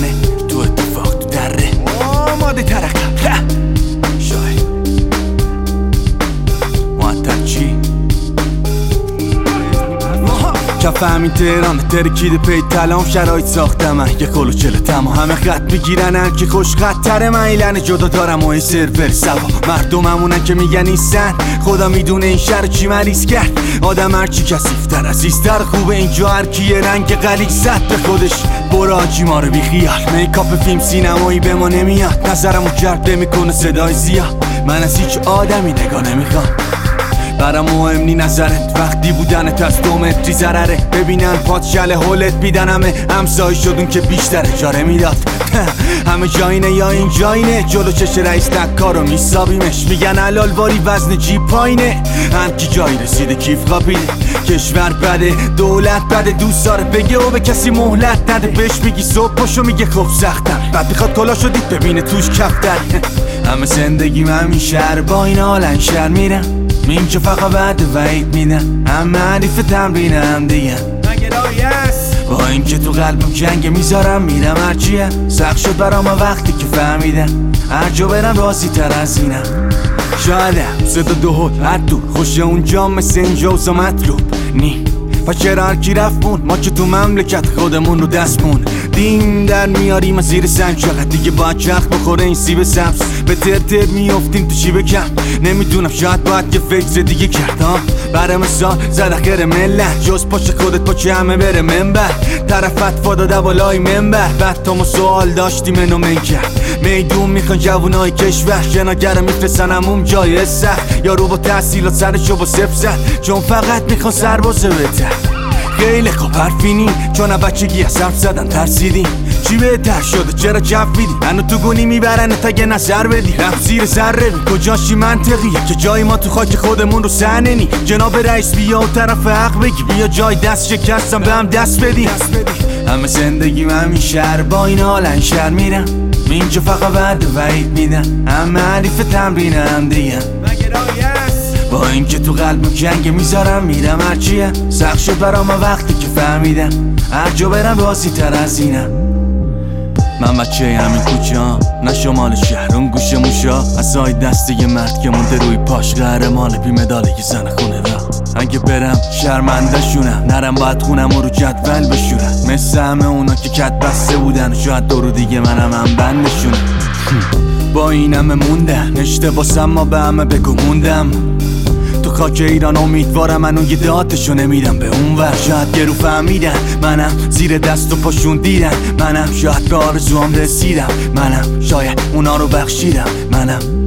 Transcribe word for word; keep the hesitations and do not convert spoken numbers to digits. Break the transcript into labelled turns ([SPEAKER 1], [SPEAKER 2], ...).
[SPEAKER 1] منه تو اتفاق تو دره آماده ترقم شاید معطل چی؟ کف همین تهران ترکیده پی تلام شرایط ساختم من یه کلو چله تمام همه خط میگیرن هر کی خوش خطره من ایلن جدا دارم و این سرور سوا مردممونن که میگن نیستن خدا میدونه این شهر چی مریض کرد آدم هرچی کثیف‌تر عزیزتر خوبه اینجا هر کی یه رنگ غلیظ زد به خودش برو آجی ما رو بی خیال میکاپ فیلم سینمایی به ما نمیاد نظرمو جلب میکنه صدای زیاد من از هیچ آدمی نگاه نمیخوام برام مهم نی نظرت وقتی بودنت از دو متری ضرره ببینن پات شله هولت بیدن همه همسایی شدون که بیشتر اجاره میداد همه جاینه یا این جاینه جلو چش رئیس دکارو میسابیمش میگن حلال واری وزن جیب پایینه هر کی جایی رسیده کیف قابیله کشور بده دولت بده دوست داره بگه و به کسی مهلت نده بهش میگی صبح پاشو میگه خب سختم بعد میخواد کلا شدید ببینه توش کفتر همه زندگیم همین شهر با این حالن شهر میرم میم که فقط بعد وعید میدن همه حریف تمرین هم دیگه با این که تو قلبم جنگ میذارم میرم هرچیه سخت شد برام وقتی که فهمیدم هر جا برم راضی تر از اینم شایدم صدا دو هل هر دور خوشه اونجا مثل اینجا و مطلوب نی پس چرا هر کی رفت ما که تو مملکت خودمون رو دستمون دیم در میاریم از زیر سنگ چقدر دیگه باید چرخ بخوره این سیب سبز به تر تر میافتیم تو چی بکم نمیدونم شاید باید یه فکر دیگه کرد ها برای مثال زد اخیر ملت جز پاش خودت پاچه همه بره منبر طرفت فاداده بالای منبر بعد تا ما سوال داشتیم منو من کرد میدون میخوان جوونای کشور جناگر میفرستن همون جای سخت یارو با تحصیلات سرشو با صفر زد چون فقط میخوان سربازه بهتر خیلی خوب حرفی نی چون بچگی از حرف زدن ترسیدیم چی بهتر شده چرا جفیدی منو تو گونی میبرن تا یه نظر بدی رفت زیر سره بی کجاشی منطقیه که جای ما تو خاک خودمون رو سنه نی جناب رئیس بیا و طرف حق بگی بیا جای دست شکستم به هم دست بدی همه زندگیم همین شهر با این حالن شهر میرم اینجا فقط بعد وعید میدن همه حریف تمرین هم دیگه با این که تو قلبم جنگ میذارم میرم هرچیه سخت شد برام وقتی که فهمیدم هر جا برم راضی تر از اینم من بچه همین کوچه ها نه شمال شهر اون گوشه موشا اصای دسته یه مرد که مونده روی پاش قهرمان بی مداله که زن خونه را اگه برم شرمنده شونم نرم باید خونم و رو جدول بشورم مثل همه اونا که کت بسته بودن شاید دو رو دیگه منم هم بندشونم با این همه موندن اشتباسم ما به همه بگو موندم تو خاک ایران امیدوارم منو یه داتشو نمیدم به اون ور شاید گرو فهمیدن منم زیر دست و پاشون دیدن منم شاید به آرزوام رسیدم منم شاید اونا رو بخشیدم منم